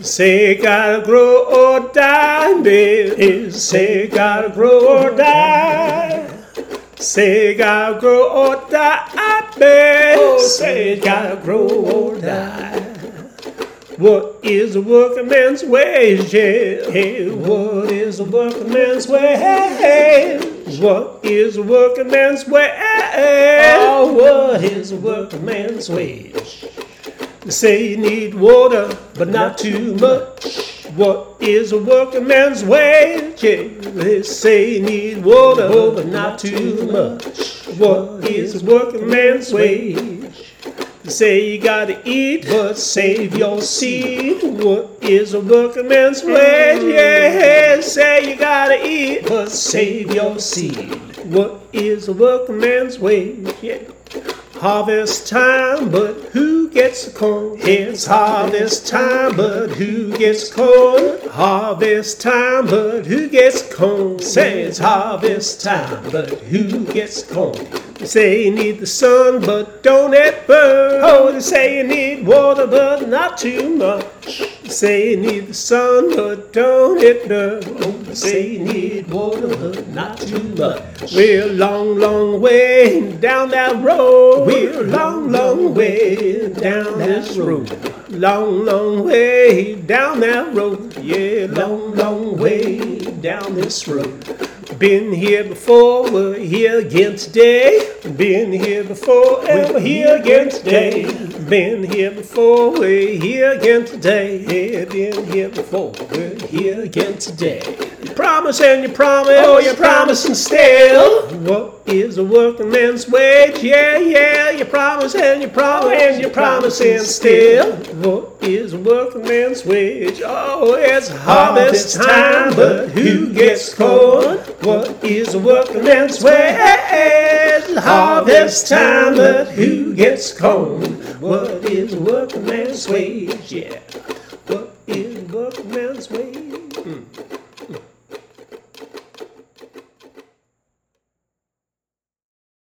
Say gotta grow or die, baby. Say gotta grow or die. Say gotta grow or die, baby. Say gotta grow or die. What is a working man's wage? Yeah. Hey, what is a working man's wage? What is a working man's wage? Oh, what is a working man's wage? They say you need water, but not too much. What is a working man's wage? Yeah. They say you need water, but not too much. What is a working man's wage? They say you gotta eat, but save your seed. What is a working man's wage? Yeah, say you gotta eat, but save your seed. What is a working man's wage? Yeah. Harvest time, but who gets the corn? It's harvest time, but who gets corn? Harvest time, but who gets corn? Say it's harvest time, but who gets corn? They say you need the sun, but don't it burn. Oh, they say you need water, but not too much. They say you need the sun, but don't it burn. Oh, they say you need water, but not too much. We're a long, long way down that road. We're a long, long way down this road. Long, long way down that road. Yeah, long, long way down this road. Been here before, we're here again today. Been here before, and we're here again today. Been here before, we're here again today. Yeah, been here before, we're here again today. You promise and you promise, oh, you're promising still. What is a working man's wage? Yeah, yeah, you promise and you promise and you're promising still. What is a working man's wage? Oh, it's harvest time, but who gets corn? What is a working man's wage? Harvest time, but who gets corn? What is a working man's wage? Yeah. What is a working man's wage?